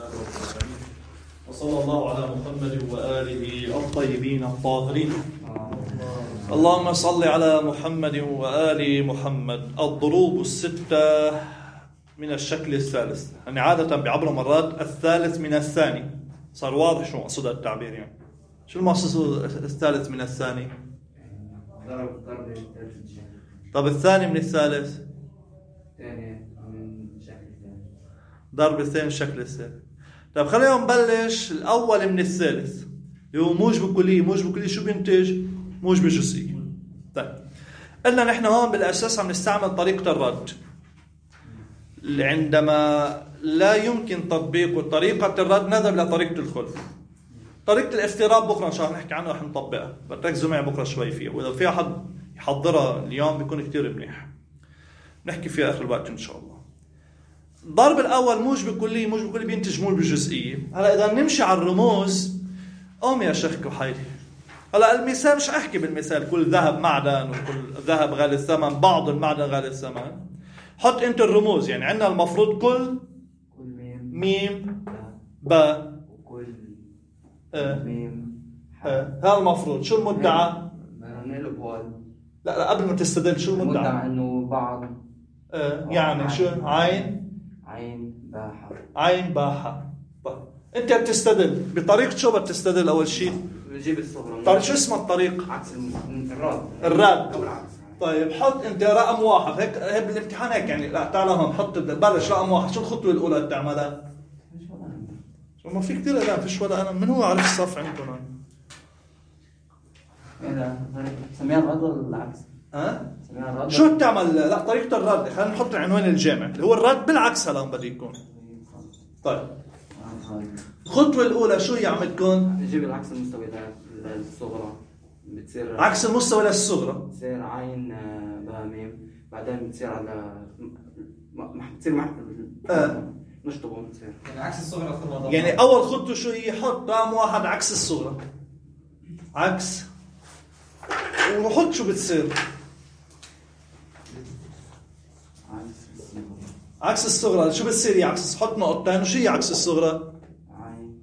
وصلى الله على محمد وآله الطيبين الطاهرين. اللهم صل على محمد وآل محمد. الضروب الستة من الشكل الثالث، يعني عادة بعبر مرات الثالث من الثاني. صار واضح شو مقصود التعبير، يعني شو المقصود الثالث من الثاني؟ طب الثاني من الثالث؟ ضرب الثاني الشكل الثالث. طيب خلينا نبلش الأول من الثالث اللي هو موجب كلي. موجب كلي شو بينتج؟ موجب جزئي. طيب قلنا نحن هون بالأساس عم نستعمل طريقة الرد عندما لا يمكن تطبيق طريقة الرد نذهب لطريقة الخلف. طريقة الافتراض بكرة إن شاء الله نحكي عنها رح نطبقها، بتركزوا معي بكرة شوي فيها، وإذا في أحد يحضرها اليوم بيكون كتير منيح. نحكي فيها آخر الوقت إن شاء الله. الضرب الأول موجب كلي. موجب كلي بينتج موجب جزئية. هلا إذا نمشي على الرموز قوم يا شيخ كحيلي. هلا المثال مش أحكي بالمثال كل ذهب معدن وكل ذهب غالي الثمن، بعض المعدن غالي الثمن. حط أنت الرموز، يعني عندنا المفروض كل ميم باء وكل ميم هذا المفروض. شو المدعى؟ لا قبل ما تستدل شو المدعى؟ إنه بعض يعني شو؟ عين باحة. عين باحة. طيب أنت بتستدل بطريقة شو بتستدل أول شيء؟ بجيب الصغرى. طيب شو اسم الطريق؟ عكس الراد. الراد. طيب حط أنت رقم واحد. هيك بالامتحان هيك يعني. لا تعال هون حط بلش رقم واحد. شو الخطوة الأولى اللي بتعملها؟ شو ما في كتير قلم. فيش ولا قلم. من هو عارف الصف عندكم؟ سميها الرد ولا العكس؟ شو بتعمل؟ لا طريقة الرد خلينا نحط العنوان الجامع اللي هو الرد بالعكس. هلا بدي يكون. طيب الخطوة الأولى شو هي عملتكم؟ نجيب العكس المستوي للصغرى. بتصير عكس المستوى للصغرى. بتصير عين باء ميم. بعدين بتصير على بتصير نشطبه. بتصير يعني عكس الصغرى. يعني أول خطوة شو هي؟ حط رقم واحد عكس الصغرى. عكس وحط شو بتصير؟ عكس الصغرى. شو بتصير هي عكس؟ حط نقطتين. وشو هي عكس الصغرى؟ عين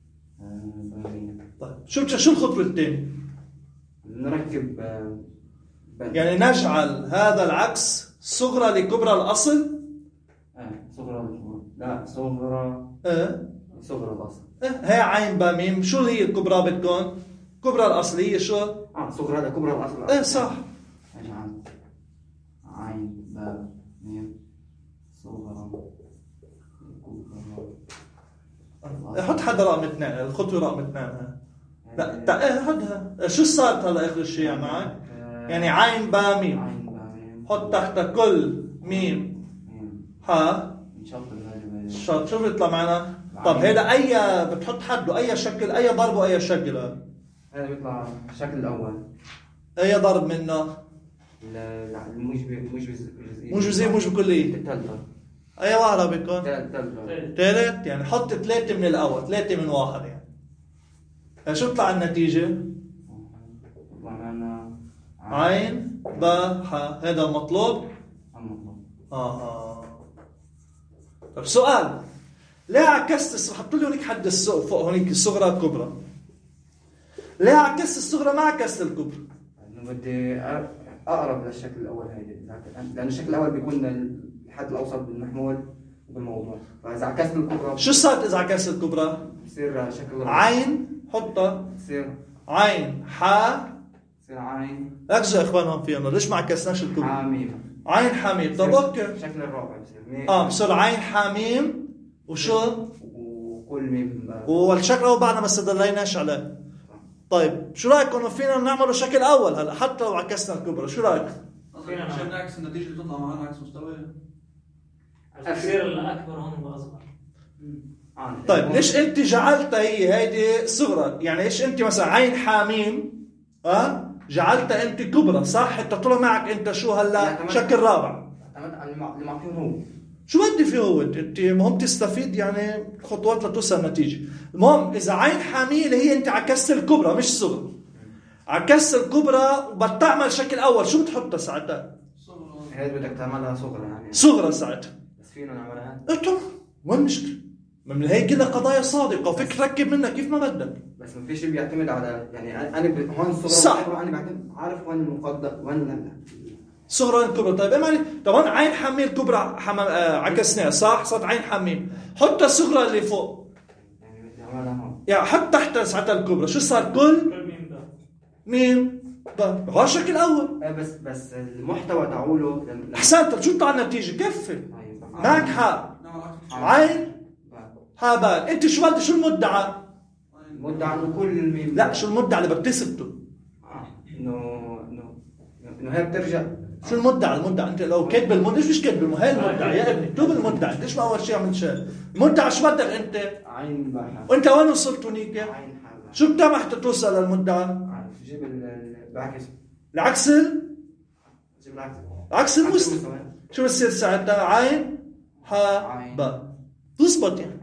طيب شو الخطوة الثانية؟ نركب يعني نجعل هذا العكس صغرى لكبرى الأصل. صغرى. لا صغرى. صغرى الأصل. هي عين باء ميم. شو هي الكبرى بتكون؟ كبرى الأصل هي شو؟ صغرى هذا كبرى الأصل. صح. عين باء ميم صغرى. حط حدا رقم 2. الخطوة رقم 2. لا حطها. شو صارت هلا آخر شيء معك؟ يعني عين باء ميم. حط تحتها كل ميم ها. شط. شو بيطلع معنا؟ طب هذا أي بتحط حده أي شكل، أي ضرب وأي شكل؟ هذا بيطلع الشكل الأول. أي ضرب منه؟ موجب جزئي موجب كلي. الثالثة. أي واحدة بيكون؟ ثالث. يعني حط 3 من الأول. 3 من 1 يعني. شو طلع النتيجة؟ عين باء حاء. هذا المطلوب. طب سؤال. ليه عكست حطوا لي هونيك حد فوق هونيك الصغرى الكبرى؟ ليه عكست الصغرى ما عكست الكبرى؟ لأنه بدي أقرب للشكل الأول هيدا. لأن الشكل الأول بيكون الحد الأوسط بالمحمول بالموضوع. فإذا عكست الكبرى شو صارت إذا عكست الكبرى؟ بصير شكل عين. حطها. بصير عين حاء. بصير عين. ركزوا يا إخوانهم فينا. ليش ما عكسناش الكبرى؟ حميم. عين حميم. طب أوكي. الشكل الرابع بصير. بصير عين حميم وشو؟ وكل ميم. والشكل الأول بعدنا ما استدليناش عليه. طيب شو رأيكم فينا نعمله شكل أول هلا حتى لو عكسنا الكبرى؟ شو رأيك؟ عشان نعكس النتيجة اللي تطلع معنا عكس مستوى. الكبير الأكبر هون وأصغر. طيب ليش أنت جعلتها هيدي صغرى؟ يعني ليش أنت مثلا عين حاميم جعلتها أنت كبرى صح؟ حتى طلع معك أنت شو هلا شكل رابع. اللي معطيه هو. شو بدي فيه هو؟ أنت مهم تستفيد يعني خطوات لتوصل نتيجة. المهم إذا عين حامية اللي هي أنت عكست الكبرى مش صغرى. عكست الكبرى وبتعمل شكل أول شو بتحطها ساعتها؟ هي بدك تعملها صغرى يعني. صغرى ساعتها. بس فينا نعملها. طبعا وين مشكلة؟ من هيك كلها قضايا صادقة وفيك تركب منها كيف ما بدك. بس ما في شيء بيعتمد على يعني أنا هون الصغرى صح. أنا بعتمد عارف وين المقدم وين صغرى الكبرى. طيب إما طبعا عين حميل كبرى عكسناها صح صارت عين حميل. حتى الصغرى اللي فوق يعني حط تحت ساعتها الكبرى شو صار كل مين هو الشكل الأول. بس المحتوى تعوله أحسنت. شو طلع النتيجة كفي معك حق عين هابال. أنت شو بدك شو المدعى؟ المدعى إنه كل الميم لا شو المدعى اللي بدك تثبته؟ إنه هي بترجع. شو المدعى؟ المدعى أنت لو كاتب المدعى مش كاتب هي المدعى يا ابني اكتب المدعى. أنت ليش ما أول شيء عملت شيء؟ المدعى شو بدك أنت؟ عين بحر. وأنت وين وصلت هنيك؟ عين حالة. شو بتعمل حتى توصل للمدعى؟ جيب بعكس. العكس جيب العكس. عكس المستوى. شو بصير ساعتها؟ عين ها با تزبط يعني.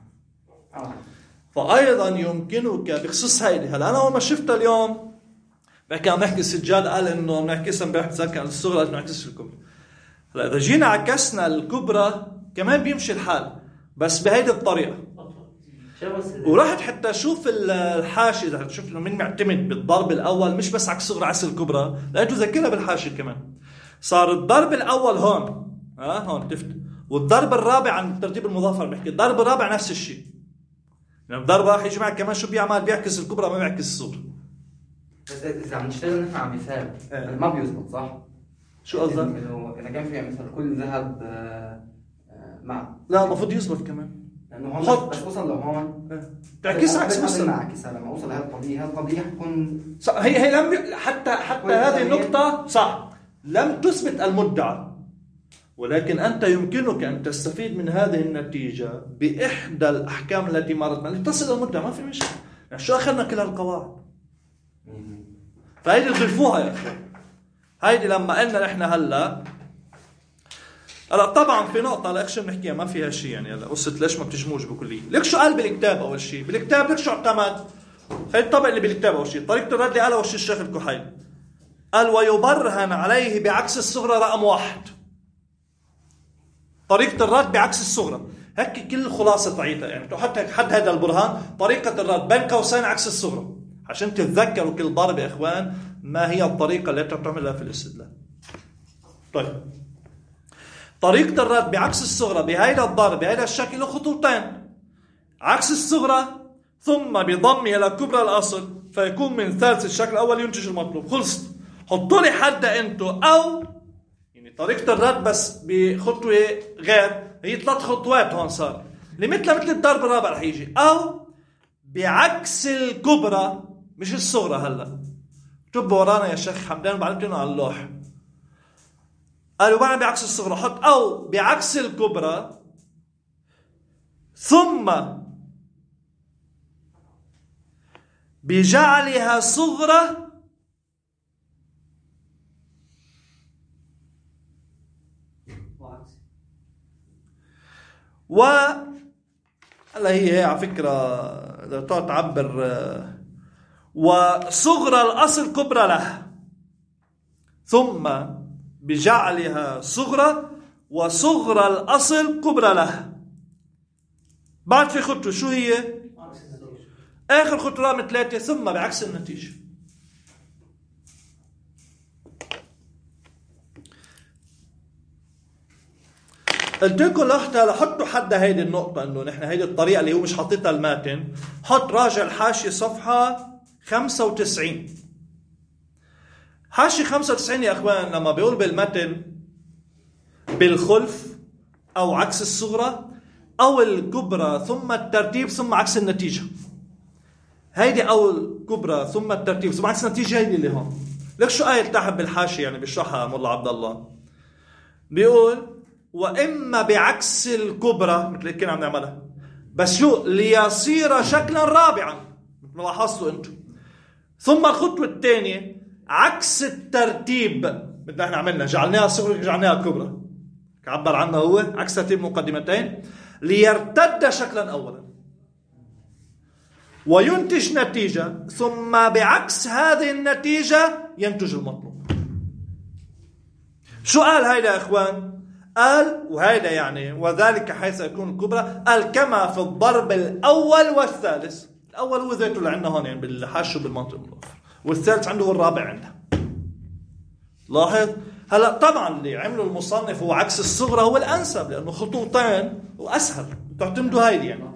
فأيضا يمكنك بخصوص هيدي. هلا أنا أول ما شفتها اليوم بحكي عم بحكي السجال قال إنه بنعكسها امبارح بتذكر عن الصغرى لازم نعكس الكبرى. هلا إذا جينا عكسنا الكبرى كمان بيمشي الحال بس بهيدي الطريقة. ورحت حتى شوف الحاشية إذا شوف إنه مين معتمد بالضرب الأول مش بس عكس الصغرى عكس الكبرى لقيته ذكرها بالحاشية كمان. صار الضرب الأول هون هون تفت والضرب الرابع عن الترتيب المظفر بحكي الضرب الرابع نفس الشيء. يعني الضرب راح يجي معك كمان شو بيعمل بيعكس الكبرى ما بيعكس الصغرى. بس إذا عم نشتغل نحن على مثال ما بيزبط صح؟ شو قصدك؟ إنه إذا كان في مثل كل ذهب مع لا المفروض يزبط كمان. لأنه هون بس وصل لهون تعكس عكس قبل ما أعكسها لما أوصل لهذه القضية حتكون هي لم حتى هذه النقطة صح لم تثبت المدعى ولكن أنت يمكنك أن تستفيد من هذه النتيجة بإحدى الأحكام التي مرت معنا تصل المدعى ما في مشكلة. يعني شو أخذنا كل هالقواعد فهيدي ضيفوها يا أخي. هيدي لما قلنا نحن هلا طبعا في نقطة لا أخشى نحكيها ما فيها شيء يعني هلا قصة ليش ما بتجموش بكلية. ليك شو قال بالكتاب أول شيء؟ بالكتاب ليك شو اعتمد؟ هي الطبق اللي بالكتاب أول شيء طريقة الرد قال أول شيء الشيخ الكحيل قال ويبرهن عليه بعكس الصغرى رقم 1. طريقة الرد بعكس الصغرى هيك كل الخلاصة تعيتها يعني حتى حد هذا البرهان طريقة الرد بين قوسين عكس الصغرى عشان تتذكروا كل ضرب يا إخوان ما هي الطريقة التي تعملها في الاستدلال. طيب طريقة الرد بعكس الصغرى بهذا الضرب بهذا الشكل له خطوتين عكس الصغرى ثم بضمها إلى كبرى الأصل فيكون من ثالث الشكل الأول ينتج المطلوب. خلصت. حطوا لي حد أنتو أو يعني طريقة الرد بس بخطوة غير هي 3 خطوات هون صار مثل الضرب الرابع رح يجي أو بعكس الكبرى مش الصغرى. هلا اكتبوا ورانا يا شيخ حمدان بعلمتنا على اللوح قالوا بعد بعكس الصغرى حط أو بعكس الكبرى ثم بجعلها صغرى هلا هي على فكرة إذا تعبر وصغرى الأصل كبرى له ثم بجعلها صغرى وصغرى الأصل كبرى له. بعد في خطوة شو هي؟ آخر خطوة رقم 3 ثم بعكس النتيجة. قلت لكم لحتى حطوا حد هيدي النقطة انه نحن هيدي الطريقة اللي هو مش حاططها الماتن حط راجع الحاشية صفحة 95. حاشية 95 يا اخوان لما بيقول بالمتن بالخلف او عكس الصغرى او الكبرى ثم الترتيب ثم عكس النتيجة هيدي او الكبرى ثم الترتيب ثم عكس النتيجة هيدي اللي هون. لك شو آية تحت بالحاشية يعني بيشرحها مولا عبد الله بيقول وإما بعكس الكبرى مثل كنا عم نعملها بس شو ليصير شكلا رابعا مثل ما لاحظتوا انتم ثم الخطوة الثانية عكس الترتيب مثل احنا عملنا جعلناها صغرى جعلناها كبرى عبر عنها هو عكس ترتيب مقدمتين ليرتد شكلا أولا وينتج نتيجة ثم بعكس هذه النتيجة ينتج المطلوب. شو قال هيدا يا إخوان؟ قال وهذا يعني وذلك حيث يكون الكبرى، قال كما في الضرب الأول والثالث. الأول هو ذاته اللي عندنا هون يعني بالحش وبالمنطق المضافر، والثالث عنده والرابع عنده. لاحظ هلا طبعا اللي عمله المصنف هو عكس الصغرى هو الأنسب، لأنه خطوطين وأسهل تعتمدوا هاي يعني.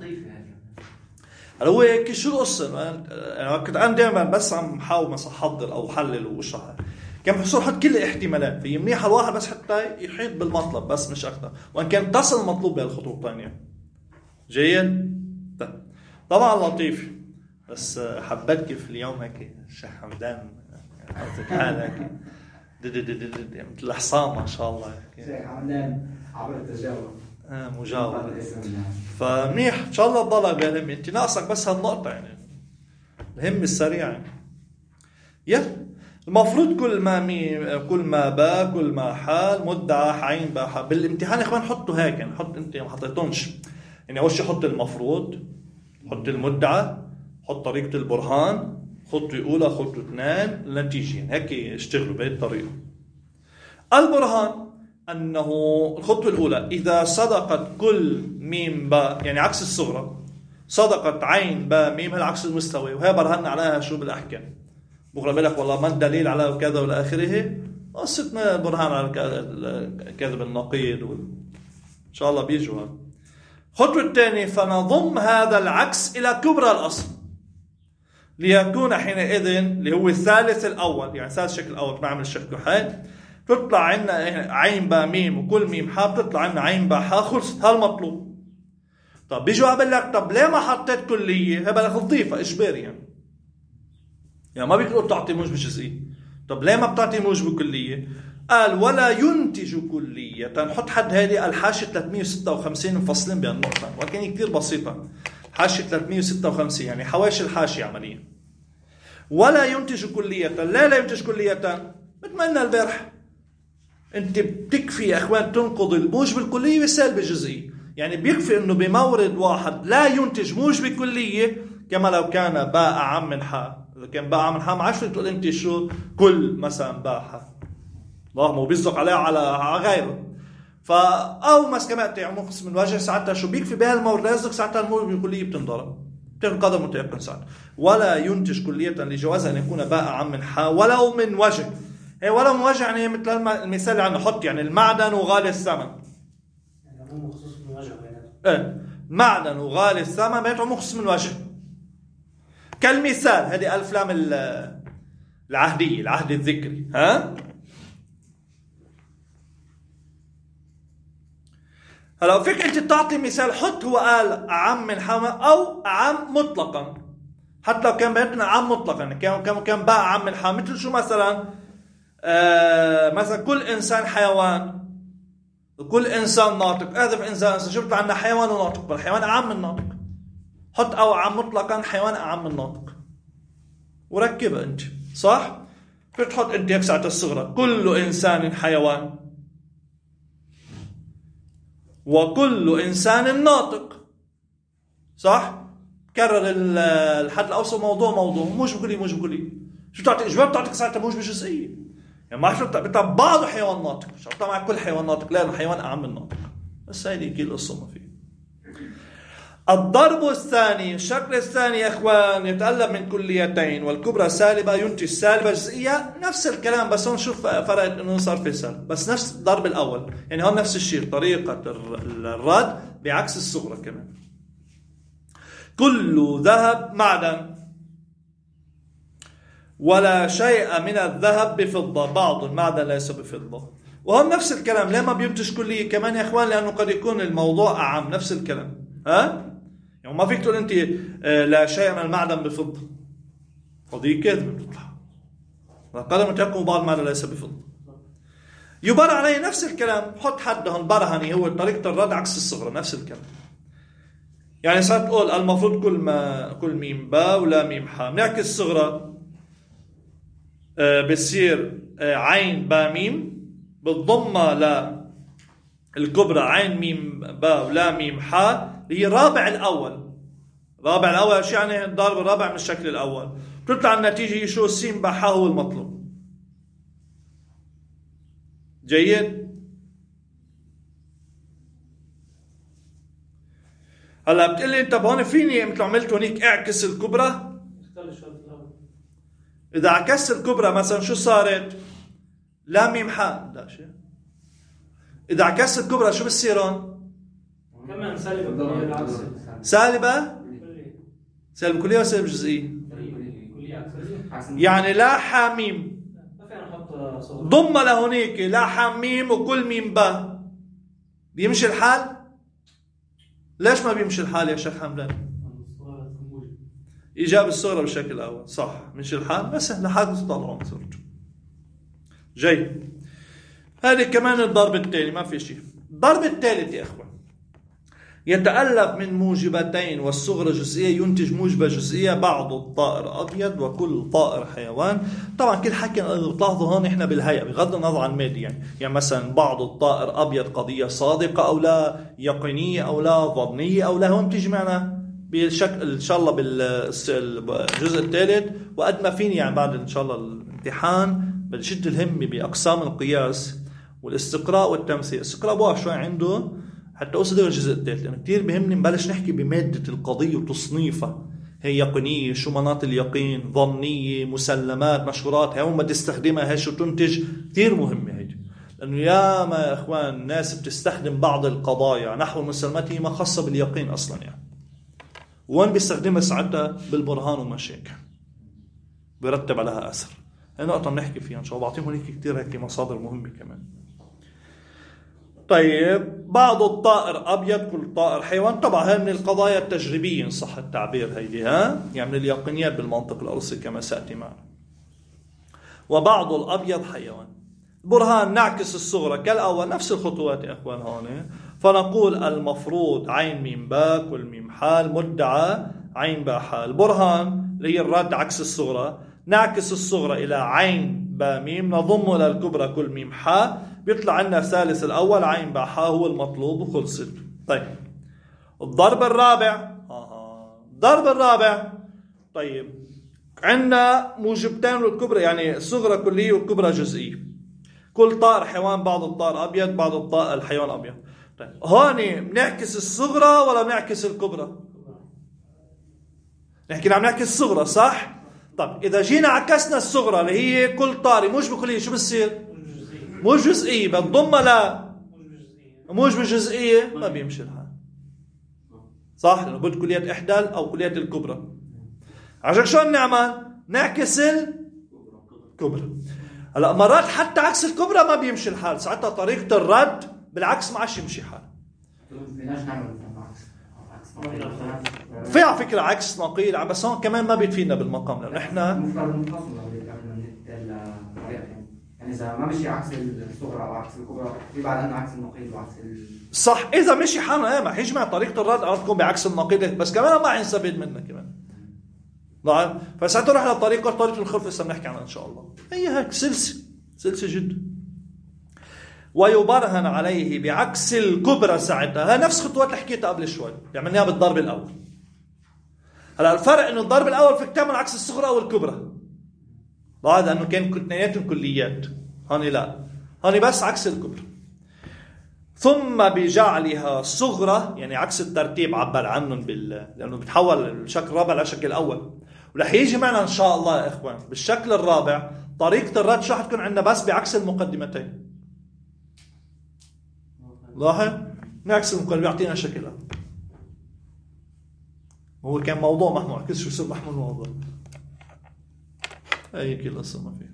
هلا هو هيك شو القصة؟ أنا دائما بس عم حاول مثلا أحضر أو حلل واشرح، كان بحصل حط كل الاحتمالات في منيحة الواحد بس حتى يحيط بالمطلب بس مش أكثر، وإن كان تصل المطلوب بهالخطوطين يعني. جيد؟ طبعا لطيف، بس حبيت كيف اليوم هيك الشيخ حمدان قصدك حالك مثل الحصان ما شاء الله. شيخ حمدان عبر التجاوب. مجاوب. فمنيح ان شاء الله تضلها بهالهم، انت ناقصك بس هالنقطة يعني الهم السريع يعني. المفروض كل ما با كل ما حال مدعى عين باء. بالامتحان يا اخوان حطوا هيك يعني، حط انت ما حطيتونش يعني. اول شيء حط المفروض، حط المدعى، حط طريقة البرهان، خطوة أولى خطوة اثنين النتيجة، هيك اشتغلوا بهذه الطريقة. البرهان أنه الخطوة الأولى إذا صدقت كل ميم باء يعني عكس الصغرى، صدقت عين باء ميم العكس المستوي، وهي برهنا عليها شو بالأحكام. بكرة بقول لك والله ما الدليل على كذا ولا آخره، قصتنا برهان على كذب النقيض إن شاء الله بيجوا. الخطوة الثانية فنضم هذا العكس إلى كبرى الأصل ليكون حينئذ اللي هو الثالث الأول يعني ثالث شكل الأول. نعمل الشكل حاد تطلع عنا عين باء ميم وكل ميم حاء بتطلع عنا عين باء حاء، خلصت هالمطلوب. طب بيجوا قبل لك طب ليه ما حطيت كلية؟ هبقى لك تضيفها إجباري يعني ما بيقدروا تعطي موجب جزئي. طب ليه ما بتعطي موجب كلية؟ قال ولا ينتج كلية. نحط حد هذه الحاشية 356 مفصلين بها النقطة، ولكن كثير بسيطة. حاشية 356 يعني حواشي الحاشية عمليا. ولا ينتج كلية. لا ينتج كلية مثل ما قلنا البارح، انت بتكفي يا اخوان تنقض الموجب الكلية بالسالب الجزئي. يعني بيكفي انه بمورد واحد لا ينتج موجب كلية كما لو كان باء أعم من حاء. إذا كان باء أعم من حاء ما عرفت تقول انت شو كل مثلا باء حاء، الله مو بيصدق عليه على غيره. أو مسكمات يعني مقسم من وجه ساعتها شو بيكفي بهالمورد لازق ساعتها الموجب الكلية بتنضرب بتاخد قدر متيقن ساعتها. ولا ينتج كلية لجواز أن يكون باء أعم من حاء ولو من وجه. هي ولو من وجه يعني مثل المثال اللي عم نحط يعني المعدن وغالي الثمن يعني مو مخصوص من وجه معدن وغالي الثمن بينهم مخصوص من وجه. كالمثال هذه ألف لام العهدية العهد الذكري. هلا فيك انت تعطي مثال حط هو قال أعم من حاء أو أعم مطلقا، حتى لو كان بيننا أعم مطلقا كان باء أعم من حاء. مثل شو مثلا مثلا كل إنسان حيوان وكل إنسان ناطق. أهدف إنسان شفت عندنا حيوان وناطق، بالحيوان أعم من الناطق، حط أو أعم مطلقا حيوان أعم من الناطق وركبها أنت صح. بتحط أنت هيك ساعة الصغرى كل إنسان حيوان وكل إنسان ناطق صح. كرر الحد الأوسط موضوع موجب كلي شو تعطي إجبار تعطيك ساعتها موجب جزئية يعني ما شرط بتاع بعض حيوان ناطق شرط مع كل حيوان ناطق، لا الحيوان أعم من الناطق. بس هذه كل القصة ما فيه. الضرب الثاني الشكل الثاني يا اخوان يتألف من كليتين والكبرى سالبة ينتج سالبة جزئية. نفس الكلام بس نشوف فرق انه صار في سالب بس نفس الضرب الاول يعني هون نفس الشيء طريقة الرد بعكس الصغرى كمان. كل ذهب معدن ولا شيء من الذهب بفضة، بعض المعدن ليس بفضة. وهم نفس الكلام ليه ما بينتج كلية كمان يا اخوان؟ لانه قد يكون الموضوع اعم. نفس الكلام يعني ما فيك تقول انت لا شيء من المعدن بفضة، قضية كذب بتطلع قدر متيقن بعض المعدن ليس بفضة. يبرع عليه نفس الكلام. حط حدهم برهني هو طريقة الرد عكس الصغرى نفس الكلام. يعني صارت تقول المفروض كل ميم باء ولا ميم حاء بنعكس الصغرى بتصير عين باء ميم بالضمة للكبرى عين ميم باء ولا ميم حاء هي رابع الأول شو يعني الضرب الرابع من الشكل الأول. بتطلع النتيجة شو سين باء حاء هو المطلوب. جيد. هلا بتقول لي انت هون فيني مثل عملت هونيك اعكس الكبرى. اذا عكست الكبرى مثلا شو صارت؟ لا ميم حاء لا شيء. اذا عكست الكبرى شو بصيرون؟ كمان سالبة العكس. سالبة كلية ولا سالبة جزئية؟ يعني لا حاميم ضم لهونيك لا حاميم وكل ميم با بيمشي الحال؟ ليش ما بيمشي الحال يا شيخ حمدان؟ إيجاب الصورة بالشكل الأول صح مشي الحال بس لحد تطلعون صورته. جيد. هذه كمان الضرب الثاني ما في شيء. الضرب الثالث يا أخوان يتألف من موجبتين والصغرى جزئية ينتج موجبة جزئية. بعض الطائر أبيض وكل طائر حيوان. طبعا كل حكي بتلاحظوا هون إحنا بالهيئة بغض النظر عن مادي يعني مثلا بعض الطائر أبيض قضية صادقة أو لا يقينية أو لا ظنية أو لا. هون تيجي معنا بشكل إن شاء الله بالجزء الثالث وقد ما فيني يعني بعد إن شاء الله الامتحان بشد الهمة بأقسام القياس والاستقراء والتمثيل. الاستقراء بوقف شوي عنده حتى أوصل الجزء الثالث لأنه كتير بهمني نبلش نحكي بمادة القضية وتصنيفها. هي يقينية شو مناط اليقين، ظنية، مسلمات، مشهورات، هي ما تستخدمها هي شو تنتج. كتير مهمة هي لأنه يا ما يا إخوان الناس بتستخدم بعض القضايا نحو المسلمات هي ما خاصة باليقين أصلا يعني. وين بيستخدمها ساعتها؟ بالبرهان ومشاكل بيرتب عليها أثر. هي نقطة بنحكي فيها إن شاء الله. بعطيهم هيك كتير هيك مصادر مهمة كمان. طيب بعض الطائر أبيض كل طائر حيوان. طبعا هاي من القضايا التجريبية إن صح التعبير هيدي يعني من اليقينيات بالمنطق الأرسي كما سأتي معنا. وبعض الأبيض حيوان. برهان نعكس الصغرى كالأول نفس الخطوات يا أخوان هون. فنقول المفروض عين ميم باء كل ميم حال مدعى عين باء حال. برهان اللي هي الرد عكس الصغرى نعكس الصغرى إلى عين باء ميم نضم إلى الكبرى كل ميم حاء بيطلع عنا الثالث الأول عين باء حاء هو المطلوب وخلصت. طيب الضرب الرابع الضرب الرابع. طيب عندنا موجبتين للكبرى يعني الصغرى كلية والكبرى جزئية. كل طائر حيوان بعض الطائر أبيض بعض الطائر الحيوان أبيض. طيب هون بنعكس الصغرى ولا بنعكس الكبرى؟ نحكي عم نعكس الصغرى صح؟ طب إذا جينا عكسنا الصغرى اللي هي كل طائر موجبة كلية شو بصير؟ موجبة جزئية بنضمها لا موجبة جزئية ما بيمشي الحال صح؟ لأنه بد كلية إحدى أو كلية الكبرى. عشان شو نعمل؟ نعكس الكبرى. هلا مرات حتى عكس الكبرى ما بيمشي الحال ساعتها طريقة الرد بالعكس ما عادش يمشي حال. في على فكرة عكس نقيل بس هون كمان ما بيفيدنا بالمقام لأنه إحنا يعني إذا ما مشي عكس الصغرى أو عكس الكبرى في بعد عنا عكس النقيض وعكس صح. إذا مشي حالنا ما حيجي مع طريقة الرد أو تكون بعكس النقيض بس كمان ما حنستفيد منها كمان. نعم فساعتها نروح طريقة الخلف لسه بنحكي عنها إن شاء الله. هي هيك سلسة جدا. ويبرهن عليه بعكس الكبرى ساعتها. ها نفس خطوات اللي حكيتها قبل شوي عملناها بالضرب الأول. هلا الفرق إنه الضرب الأول فيك تعمل عكس الصغرى أو الكبرى. هذا إنه كان اثنيناتهم كليات. هاني لا هاني بس عكس الكبرى. ثم بجعلها صغرى يعني عكس الترتيب عبر عنهم لأنه بتحول الشكل الرابع للشكل الأول. ورح يجي معنا إن شاء الله يا إخوان بالشكل الرابع طريقة الرد شو حتكون عندنا بس بعكس المقدمتين. لاحظ نعكس المقدمة يعطينا شكل. هو كان موضوع محمول كيف شو صار محمول الموضوع أي كلا صرنا فيه.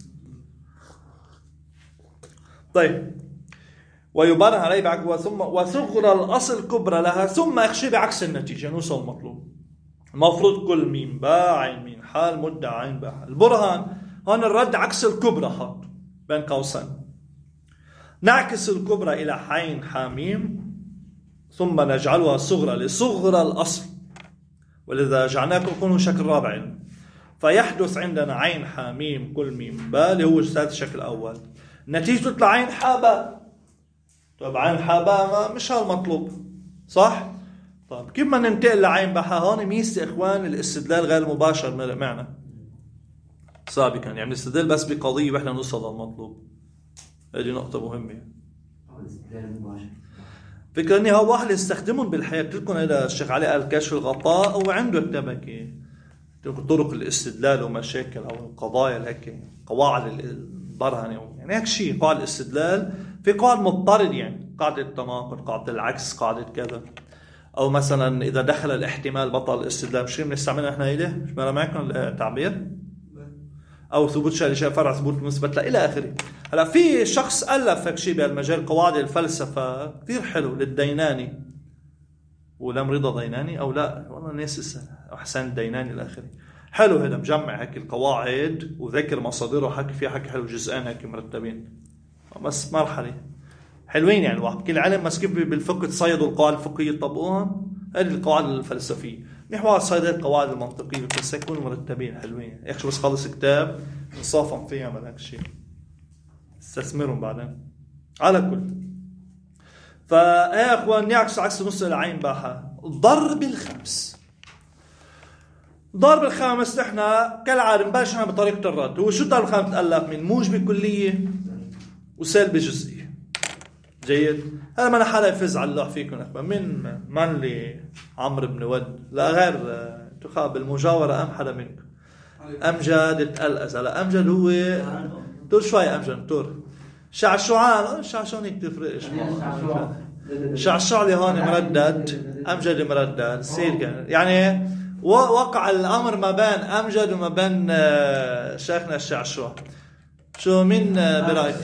طيب ويبرهن عليه بعكس ثم وصغرى الأصل كبرى لها ثم اخشي بعكس النتيجة نوصل المطلوب. المفروض كل ميم باء عين ميم حال مدة عين باء حال. البرهان هون الرد عكس الكبرى حط بين قوسين. نعكس الكبرى إلى عين حاميم ثم نجعلها صغرى لصغرى الأصل ولذا جعلناكم يكونوا شكل رابع فيحدث عندنا عين حاميم كل ميم باء اللي هو الشكل الأول. النتيجة تطلع عين حاباء. طيب عين حاباء مش هالمطلوب صح؟ طيب كيف ما ننتقل لعين باء هون ميزة إخوان الاستدلال غير مباشر معنا سابقا يعني نستدل بس بقضية وإحنا نوصل للمطلوب. هذه نقطة مهمة. فكرة اني هو واحد يستخدمهم بالحياة. لكم هذا الشيخ علي قال كشف الغطاء هو عنده التبكي طرق الاستدلال ومشاكل او قضايا هيك قواعد البرهنة يعني هيك شيء. قواعد الاستدلال في قواعد مضطرد يعني قاعدة التناقض قاعدة العكس قاعدة كذا. او مثلا اذا دخل الاحتمال بطل الاستدلال مش بنستعملها احنا ايده مش مرة معكم التعبير او ثبوت شيء فرع ثبوت مثبت لا الى اخره. هلا في شخص الف هيك شيء بهالمجال قواعد الفلسفه كثير حلو للديناني ولم رضا ديناني او لا والله ناس حسين الديناني الى اخره. حلو هذا مجمع هيك القواعد وذكر مصادره حكي فيها حكي حلو جزئين هيك مرتبين بس مرحله حلوين يعني. الواحد كل علم بس كيف بالفقه تصيدوا القواعد الفقهيه يطبقوها هذه القواعد الفلسفيه محور صيد القواعد المنطقيه بس يكونوا مرتبين حلوين. يا اخي بس خلص كتاب نصافهم فيها من هيك شيء استثمرهم بعدين على كل. فيا اخوان يعكس عكس نص العين باحه. ضرب الخمس احنا كالعاده نبلش بطريقه الرد. هو شو ضرب الخمس؟ تألف من موجب كليه وسلب جزئي. جيد. هذا ما أنا حدا يفز على اللوح فيكم أخوة من لي عمرو بن ود لا غير تخاب المجاورة أم حدا منكم أمجد تقلقز على أمجد هو تور شوي أمجد تور شعشعان هيك تفرقش شعشع لي هون مردد أمجد مردد سير يعني وقع الأمر ما بين أمجد وما بين شيخنا الشعشوع. شو مين برأيك؟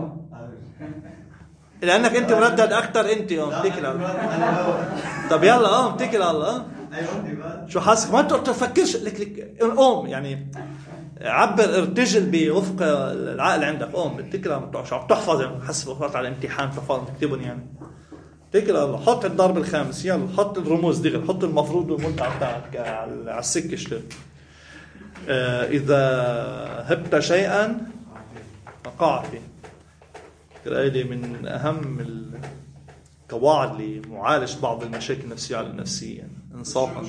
لأنك أنت مردد أكتر أنت اتكل على الله. طب يلا اتكل على الله. شو حاسك ما تفكرش لك يعني عبر ارتجل بوفق العقل عندك اتكل على الله. شو عم تحفظ يعني حسب وقت على الامتحان تحفظ تكتبهم يعني اتكل على الله. حط الضرب الخامس يلا حط الرموز دغري حط المفروض والمنتهى بتاعك على السكة اشتغل. إذا هبت شيئا فقع فيه. هذه من أهم القواعد لمعالجة بعض المشاكل النفسية على النفسية انصافا.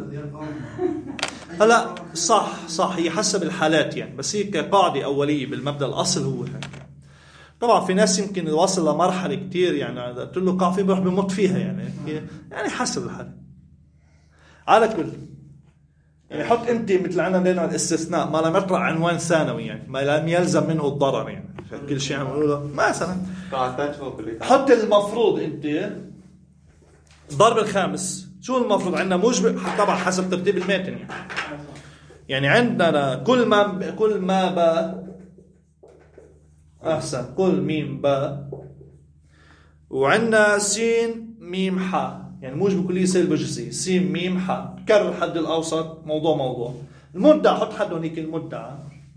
هلا صح هي حسب الحالات يعني بس هي كقاعدة أولية بالمبدأ الأصل هو هيك. طبعا في ناس يمكن يوصل لمرحلة كتير يعني إذا قلت له قاع فيه بروح بموت فيها يعني حسب الحالة على كل. يعني حط أنت مثل عنا لنا الاستثناء ما لم يطرح عنوان ثانوي يعني ما لم يلزم منه الضرر يعني كل شيء عم نقوله مثلا حط المفروض أنت ضرب الخامس. شو المفروض عندنا موجب طبعا حسب ترتيب الماتن يعني عندنا كل ما با أحسن كل ميم با وعندنا سين ميم حا يعني موجب كلية سالب جزئي سين ميم حا كرر الحد الأوسط موضوع المدعى حط حد هونيك المدعى.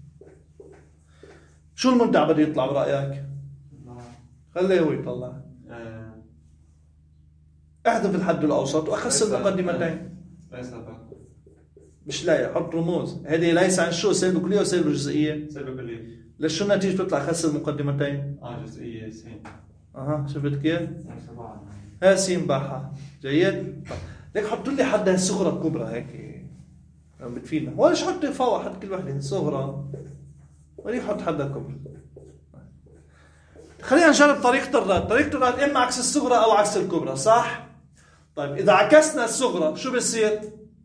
شو المدعى بده يطلع برأيك؟ خليه هو يطلع. احذف الحد الأوسط وأخس المقدمتين. مش لاقي حط رموز هذه ليس عن شو سالب كلية وسالب جزئية. سالب كلية. ليش شو النتيجة تطلع خس المقدمتين؟ جزئية سين. شفت كيف؟ ها سين باحة جيد. ليك حط لي حد الصغرى الكبرى هيك بتفيدنا. ولا حط فوق حد كل وحدة صغرى وليه حط حد الكبرى. خلينا نجرب طريقة الرد إما عكس الصغرى أو عكس الكبرى صح؟ طيب إذا عكسنا الصغرى شو بيصير؟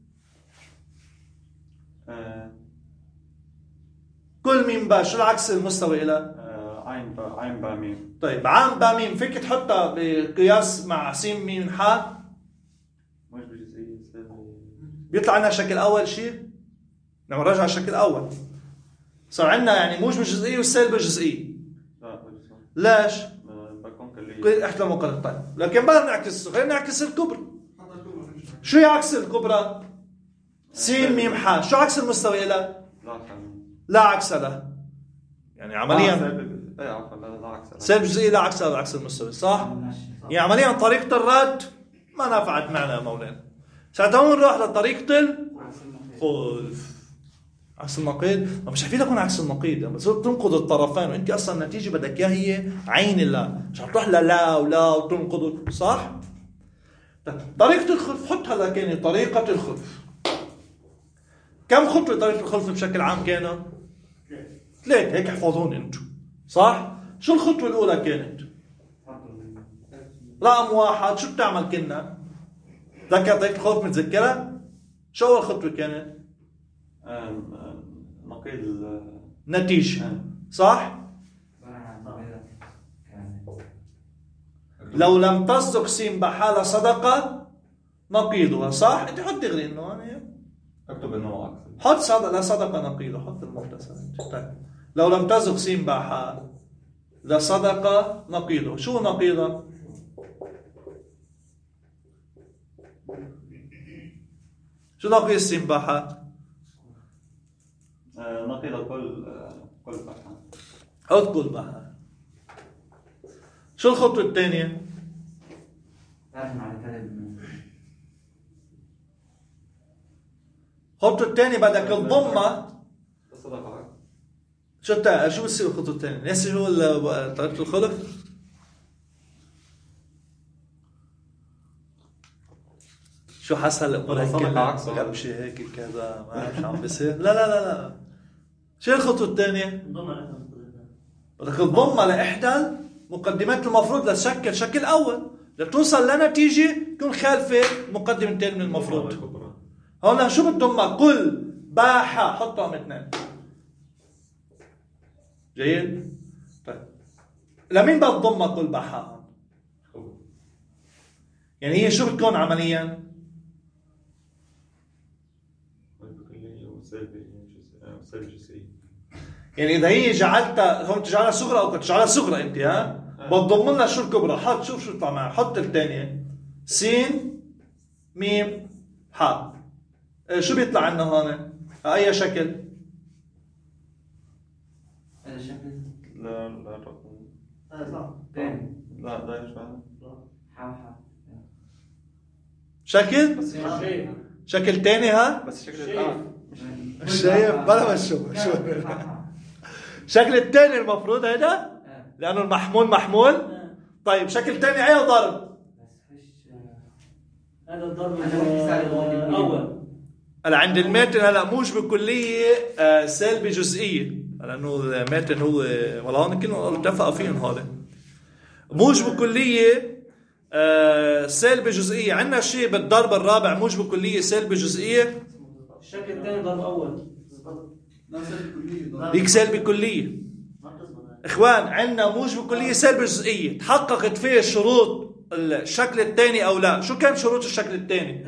كل ميم با شو العكس المستوي إلى؟ عين با ميم. طيب عين با ميم فيك تحطها بقياس مع سين ميم حا مش بجزئية بيطلع لنا شكل أول شيء. لما نرجع الشكل الأول صار عندنا يعني موجب جزئي والسالب جزئي. ليش؟ بكون كلية. احنا مقارنة. طيب لكن ما نعكس خلينا نعكس الكبرى. شو يعكس الكبرى؟ سين ميم حا. شو عكس المستوي إلى؟ لا عكس له يعني عمليا سالب جزئي لا عكس له عكس المستوي صح؟ يعني عمليا طريقة الرد ما نفعت معنا يا مولانا. ساعتها نروح لطريقة الخلف عكس النقيض. مش حفيد أكون عكس النقيض بس تنقض الطرفين وانت أصلا النتيجة بدك إياها هي عين الله مش هتروح لا وتنقض صح؟ طريقة الخلف حط هلا كانت طريقة الخلف. كم خطوة طريقة الخلف بشكل عام كانوا؟ 3 هيك احفظون انتم صح؟ شو الخطوة الأولى كانت؟ رقم 1 شو بتعمل كنا؟ ذكرت هيك الخوف متذكرها؟ شو أول خطوة كانت؟ نقيض نتيجة صح؟ لو لم تصدق سين بحالة صدقة نقيضها صح؟ انت حط دغري انه انا اكتب انه عكس. حط صدق لا صدقة نقيضه، حط المختصر. طيب لو لم تصدق سين بحال لا صدقة نقيضه، شو نقيضه؟ شو نقيض سين بحال؟ نقيض كل بحث. حط كل بحال. شو الخطوة الثانية؟ الخطوة الثانية بدك تضمها. شو بصير الخطوة الثانية؟ ناسي شو طريقة الخلف؟ شو حصل قبل شيء هيك كذا ما بعرف شو عم بيصير. لا شو الخطوة الثانية؟ بدك تضمها لإحدى مقدمات المفروض لتشكل شكل أول لتوصل لنتيجة تكون خالفة مقدمة الثاني من المفروض. هون شو بتضمها؟ كل باحة حطها 2. جيد؟ طيب لمين بتضمها كل باحة؟ يعني هي شو بتكون عمليا؟ يعني إذا هي جعلتها هون تجعلها صغرى أو تجعلها صغرى أنت بتضمن لها شو الكبرى. حط شو يطلع معها. حط الثانية س ميم ح. شو بيطلع عنا هون؟ أي شكل؟ هذا شكل لا لا يشبه شكل؟ شكل تاني بس شكل الآن شايف بلا شو شكل التاني المفروض هيدا لأنه المحمول محمول. طيب شكل تاني أي ضرب؟ هذا الضرب الأول. هلا عند الماتن هلا موجب كلية سالبة جزئية لأنه الماتن هو ولا هون كلهم اتفقوا فيهم هذا موجب كلية سالبة جزئية. عندنا شيء بالضرب الرابع موجب كلية سالبة جزئية. الشكل الثاني ضرب أول ديك سالبة كلية. إخوان عندنا موجب كلية سالبة جزئية تحققت فيه شروط الشكل الثاني أو لا. شو كان شروط الشكل الثاني؟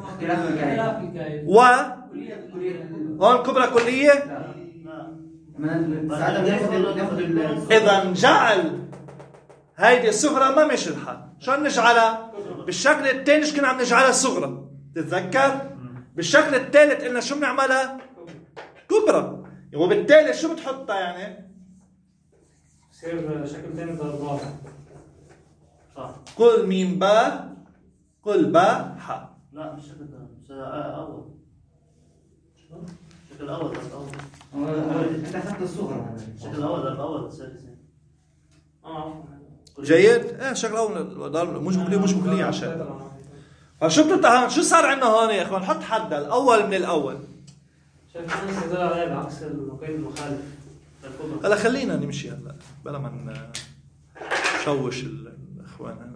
و هون كبرى كلية. إذا جعل هيدي الصغرى ما مش الحال. شو نجعلها؟ بالشكل الثاني شو كنا عم نجعلها صغرى؟ تتذكر؟ بالشكل الثالث قلنا شو بنعملها؟ كبرى. وبالتالي شو بتحطها يعني؟ يصير شكل ثاني ضرب رابع صح. كل ميم با كل با ح. لا مش شكل ثاني أول. شكل الأول ضرب أول. أنت أخذت الصغرى. شكل الأول ضرب أول جيد؟ شكل أول ضرب مش بكلية عشان. فشو بتطلع شو صار عندنا هون يا إخوان؟ حط حد الأول من الأول. شايف الناس يدل عليه بعكس النقيض المخالف. هلا خلينا نمشي هلا بلا ما نشوش الإخوان.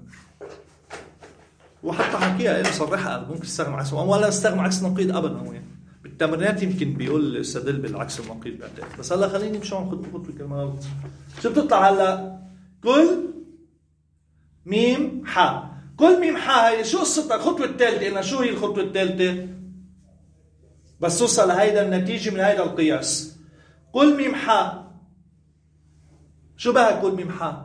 وحتى حكيها إله صرحها ممكن تستخدم عكس ولا استخدم عكس النقيض أبدا. هو بالتمرينات يمكن بيقول استدل بالعكس النقيض بعدين. بس هلا خليني نمشي عم خطوة كمان. شو بتطلع هلا؟ كل ميم ح. كل ميم ح هي شو قصتها؟ الخطوة الثالثة قلنا شو هي الخطوة الثالثة؟ بس توصل لهيدا النتيجة من هيدا القياس. كل ميم ح شو بها كل ميم ح؟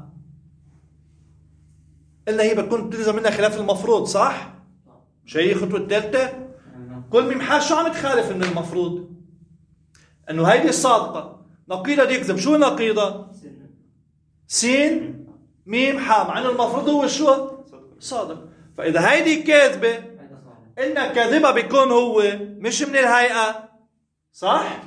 قلنا هي بتكون تلزم منها خلاف المفروض صح؟ شو هي الخطوة الثالثة؟ كل ميم ح شو عم تخالف من المفروض؟ انه هيدي الصادقة نقيضة يكذب. شو نقيضة؟ سين ميم ح مع انه المفروض هو شو؟ صادق. فإذا هيدي كاذبة قلنا كاذبة بيكون هو مش من الهيئة صح؟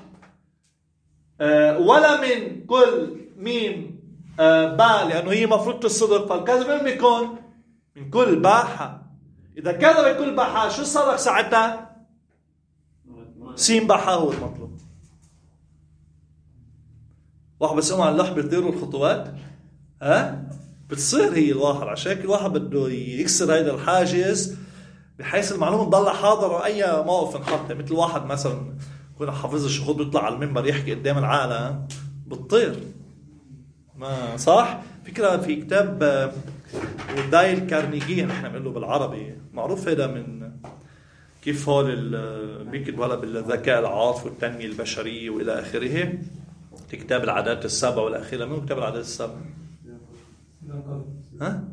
ولا من كل ميم با لأنه هي مفروض الصدق. فالكاذب بيكون من كل باحة. إذا كذب كل باحة شو صدق ساعتها؟ سين باحة هو المطلوب. واحد بس على اللوح بيطيروا الخطوات بتصير هي الواحد. عشان الواحد بده يكسر هيدا الحاجز بحيث المعلومة تضل حاضرة أي موقف نحطه. مثل واحد مثلا يكون حافظ الشهود بيطلع على المنبر يحكي قدام العالم بتطير. ما صح؟ فكرة في كتاب دايل كارنيجي نحن بنقول له بالعربي، معروف هذا من كيف هول بيكتبوا هلا بالذكاء العاطفي والتنمية البشرية وإلى آخره. في كتاب العادات السبع والأخيرة. منو كتاب العادات السبع؟ ها؟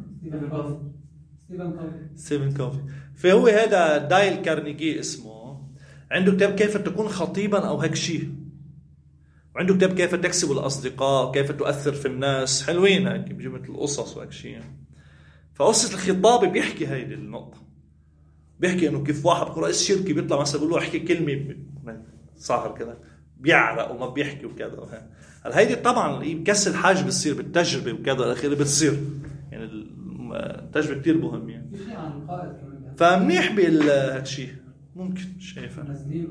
ستيفن كوفي. فهو هذا دايل كارنيجي اسمه، عنده كتاب كيف تكون خطيبا أو هيك شيء، وعنده كتاب كيف تكسب الأصدقاء، كيف تؤثر في الناس. حلوين هيك بيجي مثل القصص وهيك شيء. فقصة الخطاب بيحكي هيدي النقطة، بيحكي إنه كيف واحد بيكون رئيس شركة بيطلع مثلا بيقول له احكي كلمة صاحر كذا بيعرق وما بيحكي وكذا. هيدي طبعا بكسر حاجة بتصير بالتجربة وكذا الأخير بتصير، يعني التجربة كتير مهم يعني. فمنيح بالهالشيء ممكن شايفه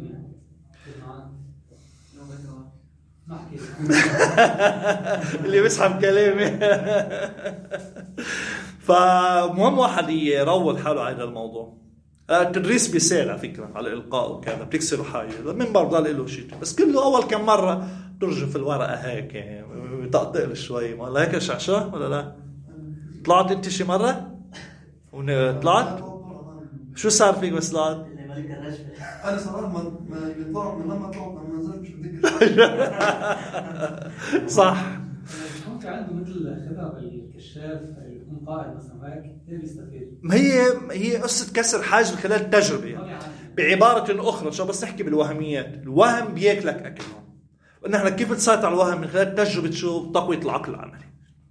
اللي بيسحب كلامي. فمهم واحد يروض حاله على هذا الموضوع. التدريس بيساعد على فكرة على الإلقاء وكذا، بتكسر حاجة المنبر ضل له شيء، بس كله أول كم مرة ترجف الورقة هيك يعني بتقطق شوي. ولا هيك شعشة ولا لا؟ طلعت أنت شي مرة؟ طلعت؟ شو صار فيك بس طلعت؟ أنا صراحة ما يطلع من لما طلعت ما زال مش بديك. صح. ممكن عنده مثل خبرة بالكشاف يكون قائد مثلا هيك كثير بيستفيد. ما هي قصة كسر حاجز من خلال التجربة يعني. بعبارة أخرى شو بس نحكي بالوهميات، الوهم بياكلك أكلهم، ونحن كيف تسيطر على الوهم من خلال تجربة شو تقوية العقل العملي.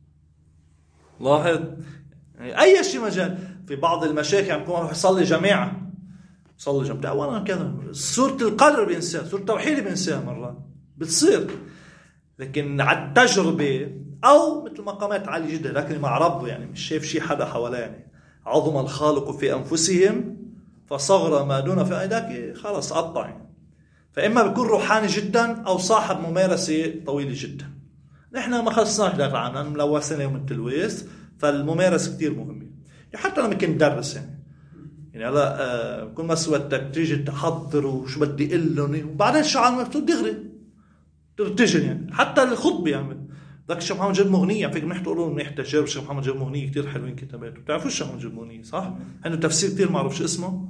لاحظ يعني أي شيء مجال في بعض المشاكل عم يكون يصلي جماعة صلي جماعة وانا كذا سورة القدر بينساها، سورة التوحيد بينساها مرات بتصير، لكن على التجربة أو مثل مقامات عالية جدا لكن مع ربه يعني مش شايف شيء حدا حواليه يعني. عظم الخالق في أنفسهم فصغر ما دون في أيداك خلاص قطع يعني. فإما بيكون روحاني جدا أو صاحب ممارسة طويلة جدا. نحن ما خلصناش ذاك العام ملوثنا يوم التلويث، فالممارسة كتير مهمة يعني. حتى لما كنت درس يعني هلا كل ما سويتك تيجي تحضر وشو بدي اقول لهم وبعدين شو عم دغري ترتجل يعني. حتى الخطبه يعني ذاك الشيخ محمد جاب مغنيه فيك منيح تقولوا منيح تجارب الشيخ محمد جاب مغنيه كتير حلوين كتاباته. بتعرفوا الشيخ محمد جاب مغنيه صح؟ عنده تفسير كتير معروف شو اسمه؟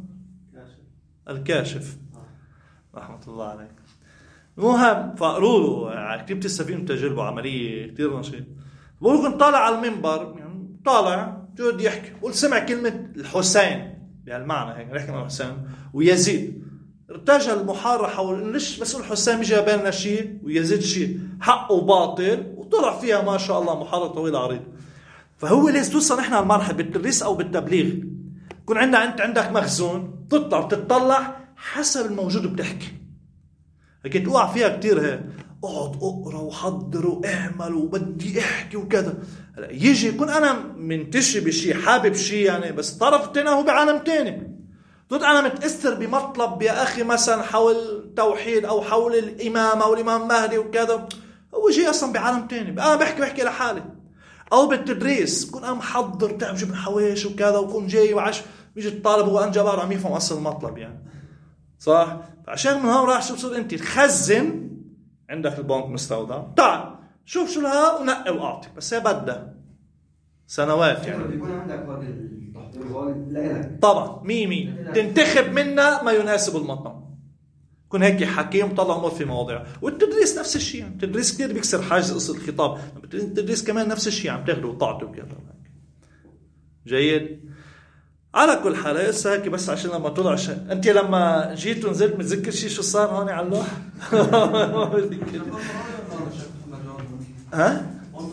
الكاشف رحمه الله عليه. المهم فقروا له كتير بتستفيدوا من تجاربه عمليه كتير نشيط. بقول كنت طالع على المنبر يعني طالع جود يحكي قلت سمع كلمه الحسين بهالمعنى هيك نحكي عن الحسين ويزيد ارتجل المحارة حول ليش بس الحسين مش جابلنا شيء ويزيد شيء حق وباطل وطلع فيها ما شاء الله محارة طويلة عريضة. فهو ليش توصل نحن المرحلة بالتدريس أو بالتبليغ يكون أنت عندك مخزون تطلع بتطلع حسب الموجود بتحكي هيك توقع فيها كتير هيك اقعد اقرا وحضر واعمل وبدي احكي وكذا. يجي يكون انا منتشي بشيء حابب شيء يعني بس طرف الثاني هو بعالم ثاني. قلت انا متاثر بمطلب يا اخي مثلا حول التوحيد او حول الامامه او الامام مهدي وكذا، هو جاي اصلا بعالم ثاني. انا بحكي لحالي. او بالتدريس كون انا محضر تعب جبن حواش وكذا وكون جاي وعش بيجي الطالب هو انجبار عم يفهم اصل المطلب يعني صح. فعشان من هون راح شو بصير انت تخزن عندك البنك مستودع تعال شوف شو لها ونقي واعطي. بس هي بدها سنوات يعني. بيكون عندك وقت التحضير لإلك طبعا مي تنتخب منا ما يناسب المطعم. كون هيك حكيم طلع امور في مواضيع. والتدريس نفس الشيء يعني. التدريس كثير بيكسر حاجز قصه الخطاب. التدريس كمان نفس الشيء عم تاخذه وتعطي وكذا جيد. على كل حال هسه هيك بس عشان لما طلع انت لما جيت ونزلت متذكر شيء شو صار هون على اللوح؟ ها؟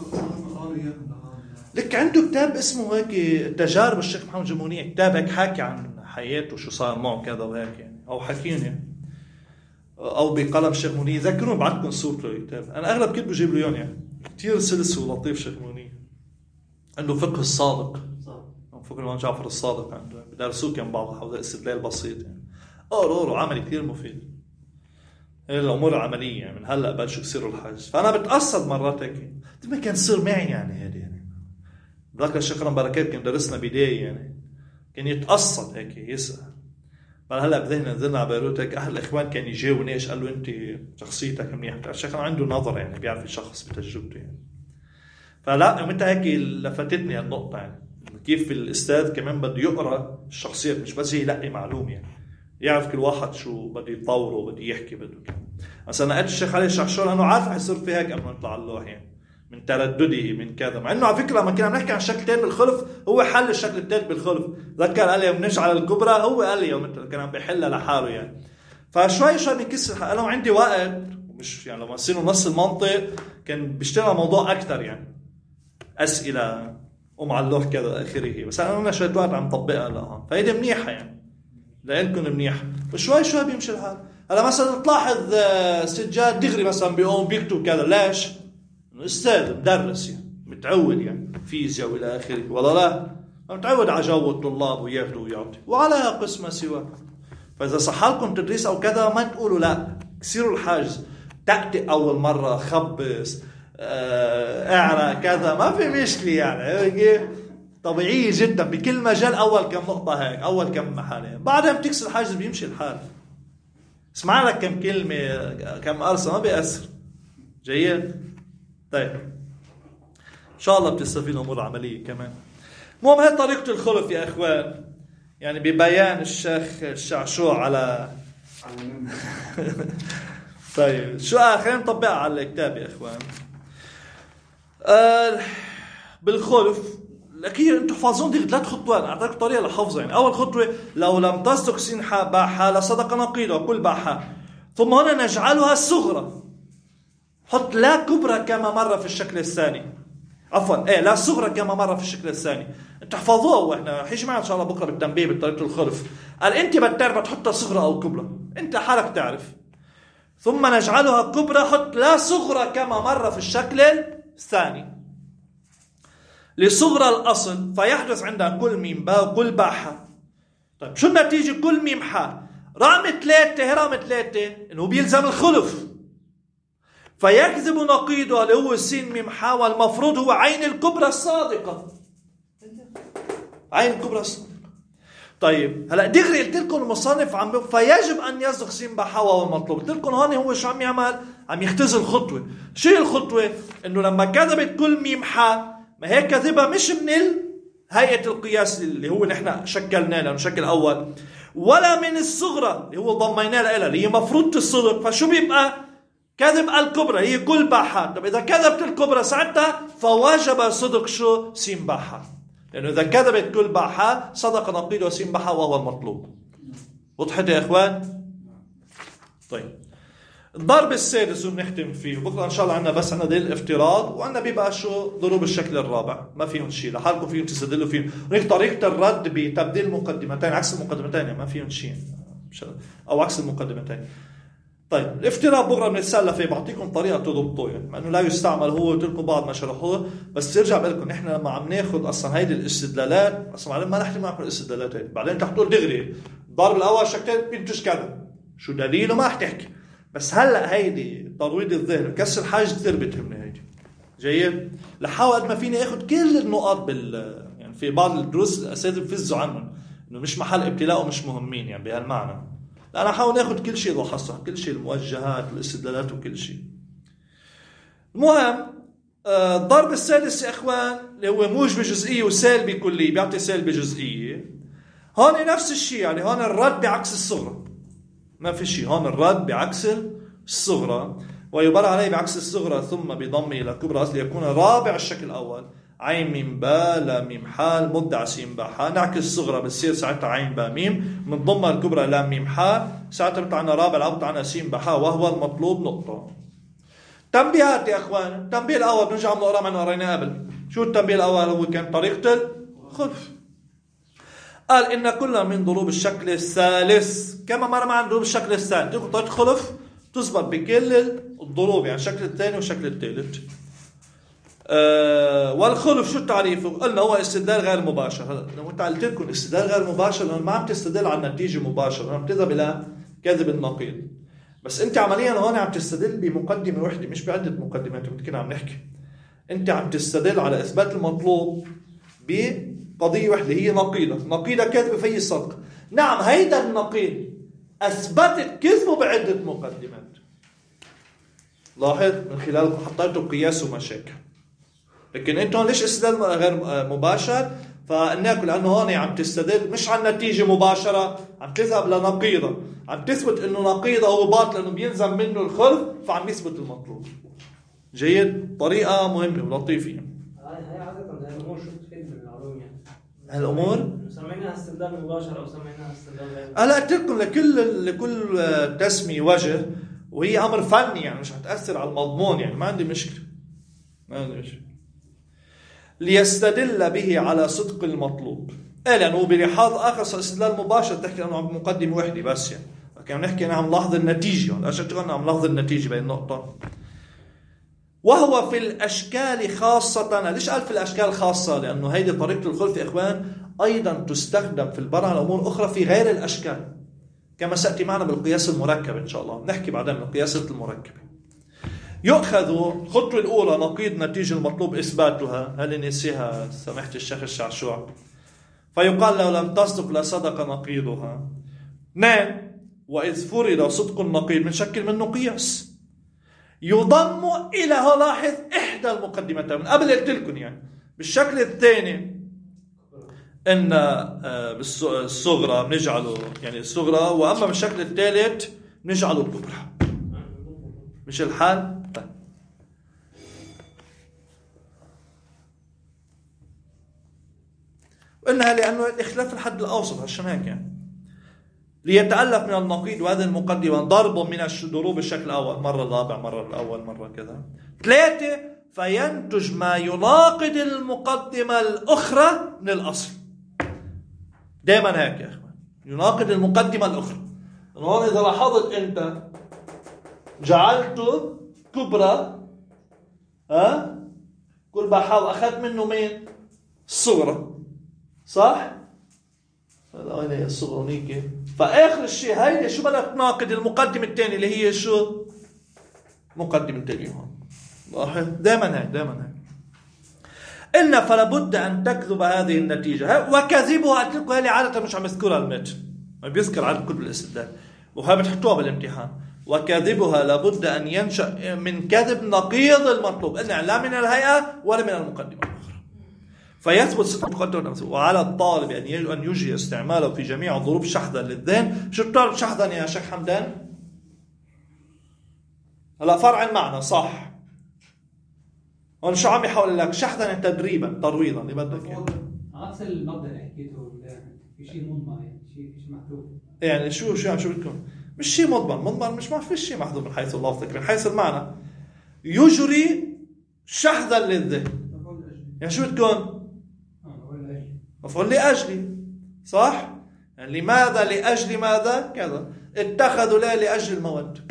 لك عنده كتاب اسمه هيك تجارب الشيخ محمد جمونية، كتاب هيك حكي عن حياته وشو صار معه كذا وهيك يعني، او حكيني او بقلم الشيخ مونية. ذكروني بعدكم صورته الكتاب. انا اغلب كتب بجيب له اياهم يعني. كثير سلس ولطيف الشيخ مونية. عنده فقه الصادق فقه الإمام جعفر الصادق عنده بدرسوه كان بعض حول الاستدلال بسيط يعني. قروا عملي كثير مفيد. هي الامور العمليه يعني من هلا بلشوا يصيروا الحاج. فانا بتقصد مرات هيك ما كان يصير معي يعني هذه يعني ذاك الشيخ رم بركات كان درسنا بداية يعني كان يتقصد هيك يسأل. هلا بدينا نزلنا على بيروت هيك أهل الإخوان كان يجاوبني إيش قال له أنت شخصيتك منيحة. الشيخ عنده نظر يعني بيعرف الشخص بتجربته يعني. فلا متى هيك لفتتني هالنقطة يعني كيف الأستاذ كمان بده يقرأ الشخصيات مش بس يلقي معلومة يعني يعرف كل واحد شو بده يطوره بده يحكي بده كده. مثلا قلت الشيخ علي الشعشور أنه عارف حيصير في هيك قبل ما نطلع اللوح يعني من ترددي من كذا، مع انه على فكره لما كنا نحكي عن الشكلتين بالخلف هو حل الشكل الثالث بالخلف. ذكر قال لي بنجعل الكبرى، هو قال لي يوم كان عم بيحلها لحاله يعني. فشوي شوي بنكسر. انا عندي وقت مش يعني لما نصير نص المنطق كان بيشتغل موضوع اكثر يعني اسئله ومع اللوح كذا اخره، بس انا شويه وقت عم طبقها لها فهيدي منيحه يعني لانكم منيحه وشوي شوي بيمشي الحال. هلا مثلا تلاحظ سجاد دغري مثلا بيقوم بيكتب كذا، ليش؟ أستاذ مدرس يعني متعود يعني فيزياء وإلى آخره، ولا لا متعود على جو الطلاب وياخذوا ويعطي وعلى قسم سواه. فإذا صح لكم تدريس أو كذا ما تقولوا لا، كسروا الحاجز، تأتي أول مرة خبص اعرى كذا ما في مشكلة يعني طبيعية جدا بكل مجال. أول كم نقطة هيك أول كم محل بعدها بتكسر الحاجز بيمشي الحال. اسمع لك كم كلمة كم أرسل ما بيأثر. جيد. طيب إن شاء الله بتستفيد أمور عملية كمان. المهم هي طريقة الخلف يا إخوان يعني ببيان الشيخ الشعشوع على طيب شو خلينا نطبقها على الكتاب يا إخوان. بالخلف الأكيد أنتم حافظون دي 3 خطوات. أعطيك طريقة لحفظها يعني. أول خطوة لو لم تصدق سين حاء باء حاء لصدق نقيضها كل باء حاء، ثم هنا نجعلها الصغرى. حط لا كبرى كما مرة في الشكل الثاني، عفوا لا صغرى كما مرة في الشكل الثاني. تحفظوها واحنا حيجي معنا ان شاء الله بكره بالتنبيه بطريقه الخلف. قال انت بتعرف تحطها صغرى او كبرى، انت حالك تعرف. ثم نجعلها كبرى، حط لا صغرى كما مرة في الشكل الثاني لصغرى الاصل فيحدث عندها كل ميم باء وكل باء حاء. طيب شو النتيجه؟ كل ميم حاء رقم 3 رقم 3 انه بيلزم الخلف فيكذب نقيضها اللي هو السين ميم حاء، والمفروض هو عين الكبرى الصادقة. عين الكبرى الصادقة. طيب هلا دغري قلت لكم المصنف عم فيجب ان يصدق سين باء حاء وهو المطلوب. قلت لكم هون هو شو عم يعمل؟ عم يختزل خطوة. شو هي الخطوة؟ انه لما كذبت كل ميم حاء ما هي كذبها مش من هيئة القياس اللي هو نحن شكلناه لانه شكل اول، ولا من الصغرى اللي هو ضميناه لها اللي هي مفروض الصدق. فشو بيبقى؟ كذب الكبرى هي كل باء حاء. طب إذا كذبت الكبرى ساعتها فواجب صدق شو؟ سين باء حاء، لأنه إذا كذبت كل باء حاء صدق نقيضه سين باء حاء وهو المطلوب. وضحت يا إخوان؟ طيب الضرب السادس ونختم فيه بكرة إن شاء الله. عندنا بس عندنا دليل الافتراض وعندنا بيبقى شو؟ ضروب الشكل الرابع. ما فيهم شيء لحالكم فيهم تستدلوا فيهم. هناك طريقة الرد بتبديل مقدمتين عكس المقدمتين ما فيهم شيء أو عكس المقدمتين. طيب الافتراض بكره بنتسلى فيه بعطيكم طريقه تضبطوه يعني مع انه لا يستعمل هو قلت لكم بعض ما شرحوه. بس ترجع بقول لكم نحن لما عم ناخذ اصلا هيدي الاستدلالات اصلا ما نحكي معكم الاستدلالات هيدي بعدين تحطوا دغري الضرب الاول شكلين بينتج كذا شو دليله ما رح تحكي. بس هلا هيدي ترويض الذهن كسر حاجز كثير بتهمني هيدي. جيد. لحاول قد ما فيني اخذ كل النقاط يعني في بعض الدروس الاساتذه بفزوا عنهم انه مش محل ابتلاء ومش مهمين يعني بهالمعنى. أنا حاول ناخذ كل شيء وحصة كل شيء الموجهات والاستدلالات وكل شيء. المهم الضرب السادس يا إخوان اللي هو موجب جزئية وسالبي كلية بيعطي سالبي جزئية. هون نفس الشيء يعني هون الرد بعكس الصغرى ما في شيء. هون الرد بعكس الصغرى ويبرع عليه بعكس الصغرى ثم بضم إلى كبرى أصل يكون رابع الشكل الأول عين ميم باء لا ميم حاء مدع سين باء حاء. نعكس الصغرى بتصير ساعتها عين باء ميم من ضمها الكبرى لا ميم حاء ساعتها بتاعنا رابع العوض بتاعنا سين باء حاء وهو المطلوب نقطة. تنبيهات يا اخوان. التنبيه الاول بنرجع بنقرا من قريناه قبل. شو التنبيه الاول؟ هو كان طريقة الخلف. قال ان كل من ضروب الشكل الثالث كما مر معنا ضروب الشكل الثاني تكون طريقة خلف تثبت بكل الضروب يعني الشكل الثاني والشكل الثالث. والخلف شو تعريفه؟ قلنا هو استدلال غير مباشر. لو انت قلت لكم استدلال غير مباشر لانه ما عم تستدل على النتيجه مباشره عم تذهب الى كذب النقيض. بس انت عمليا هون عم تستدل بمقدمه وحده مش بعده مقدمات. كنا عم نحكي انت عم تستدل على اثبات المطلوب بقضية واحدة هي نقيضة كذب في الصدق. نعم هيدا النقيض أثبتت كذبه بعدة مقدمات. لاحظ من خلال حطيته قياس ومشاكل. لكن انتم ليش استدلال غير مباشر؟ فإنك لأنه هون عم تستدل مش عن نتيجة مباشرة، عم تذهب لنقيضة، عم تثبت إنه نقيضة هو باطل لأنه بينزم منه الخلف، فعم يثبت المطلوب. جيد، طريقة مهمة ولطيفة. هاي عادة الأمور شو تفيد بالعلوم يعني؟ هالأمور سميناها استخدام مباشر أو سميناها استخدام غير. أنا قلت لكم لكل تسمية وجه، وهي أمر فني يعني مش هتأثر على المضمون يعني ما عندي مشكلة. ليستدل به على صدق المطلوب. لأنه بلحاظ آخر صار استدلال مباشر تحكي أنه عم مقدمة وحدة بس يعني. لكن نحكي أنا عم لاحظ النتيجة. لا شك أنه عم لاحظ النتيجة بين النقطة. وهو في الأشكال خاصة. ليش قال في الأشكال خاصة؟ لأنه هيدي طريقة الخلف يا إخوان أيضا تستخدم في البر على أمور أخرى في غير الأشكال، كما سأتي معنا بالقياس المركب إن شاء الله. نحكي بعدين من القياسات المركبة. يؤخذ الخطوة الأولى نقيض نتيجة المطلوب إثباتها، هل نسيها سماحة الشيخ الشعشوع، فيقال لو لم تصدق لصدق نقيضها. اثنين، وإذ فرض صدق النقيض من شكل منه قياس يضم إلى لاحظ إحدى المقدمتين. من قبل قلت لكم يعني بالشكل الثاني إن بالصغرى بنجعله يعني الصغرى، وأما بالشكل الثالث بنجعله الكبرى. مش الحال؟ طيب. وإنها لأنه الإخلاف الحد الأوسط عشان هيك يعني ليتألف من النقيض وهذه المقدمة ضرب من الضروب الشكل الأول، مرة الرابع مرة الأول مرة كذا. ثلاثة، فينتج ما يناقض المقدمة الأخرى من الأصل. دائما هيك يا أخوان، يناقض المقدمة الأخرى. هون إذا لاحظت أنت جعلته كبرى، كل بحاض أخذت منه مين؟ الصغرى، صح؟ هذا وين هي الصغرى نيكي؟ فآخر الشيء هيدا شو بدها تناقض المقدمة الثانية اللي هي شو؟ مقدمة الثانية هون. لاحظ دائما هيك. إن فلا بد أن تكذب هذه النتيجة، وكذبها قلت لكم هذه عادة مش عم يذكرها المتن، ما بيذكر عدد كتب الاستدلال، وهي بتحطوها بالامتحان. وكذبها لابد أن ينشأ من كذب نقيض المطلوب، إن لا من الهيئة ولا من المقدمة الأخرى، فيثبت صدق المقدمة نفسه. وعلى الطالب أن يجري استعماله في جميع الظروف شحذا للذهن. شو الطالب شحذا يا شيخ حمدان؟ هلا فرع المعنى صح. هون شو عم يحاول لك؟ شحذا تدريبا ترويضا اللي بدك اياه. عكس المبدأ اللي حكيته في شيء مضمن يعني شيء محذوف. يعني شو بدكم؟ مش شيء مضمن مش ما في شيء محذوف من حيث اللفظ، من حيث المعنى يجري شحذا للذهن. يعني شو بدكم؟ مفعول لأجلي، صح؟ يعني لماذا لأجل ماذا كذا، اتخذوا لا لأجل المود،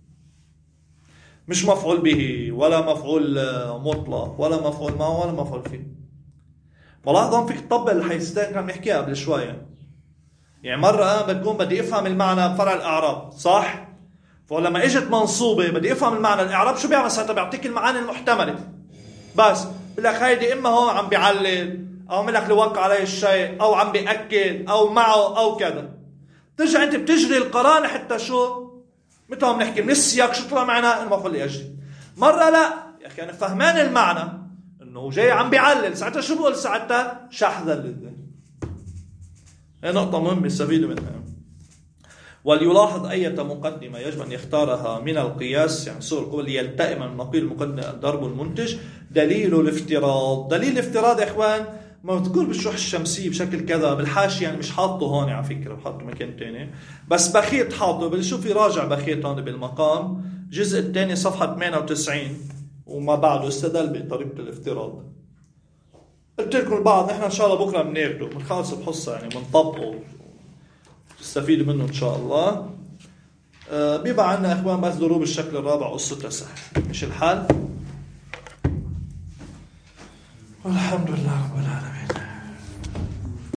مش مفعول به ولا مفعول مطلق ولا مفعول معه ولا مفعول فيه. ملاحظون فيك تطبق الحيثيتين كنا بنحكيها قبل شوية. يعني مرة أنا بتكون بدي أفهم المعنى بفرع الأعراب، صح؟ فلما إجت منصوبة بدي أفهم المعنى الإعراب شو بيعمل ساعتها؟ بيعطيك المعاني المحتملة بس. بقول لك هيدي إما هون عم بيعلل أو عم لك لوقع عليه الشيء أو عم بيأكد أو معه أو كذا. ترجع أنت بتجري القرانة حتى شو؟ مثل ما بنحكي من السياق شو طلع معنا المفعول لأجلي. مرة لا يا أخي أنا فهمان المعنى إنه جاي عم بيعلل، ساعتها شو بقول؟ ساعتها شحذا للذهن. هي نقطة مهمة استفيدوا منها. وليلاحظ أية مقدمة يجب أن يختارها من القياس يعني صور القوة ليلتئم النقيض المقدمة ضرب المنتج. دليل الافتراض. دليل الافتراض يا إخوان مذكور بالشروح الشمسية بشكل كذا بالحاشية، يعني مش حاطه هون على فكرة، حاطه مكان تاني، بس بخيت حاطه. بنشوف يراجع بخيت هون بالمقام الجزء الثاني صفحة 98 وما بعده استدل بطريقة الافتراض. قلت لكم البعض نحن إن شاء الله بكرة بناخده بنخلص بحصة يعني بنطبقه تستفيدوا منه إن شاء الله. بيبقى عنا إخوان بس ضروب الشكل الرابع قصة سهل، مش الحال. والحمد لله رب العالمين.